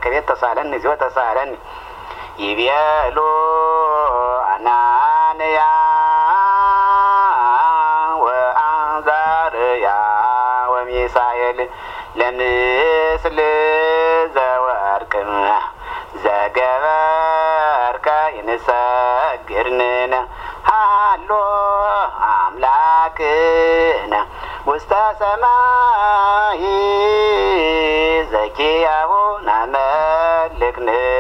ከቤት ተሳለን እዚሁ ተሳለን ይቤሎ አናንያ ወአንዛርያ ወሚሳኤል ለምስል ዘወርቅ ዘገበርከ ይንሰግርነ ሃሎ አምላክነ ውስተ ሰማይ ዘኪያሁ ናመልክነ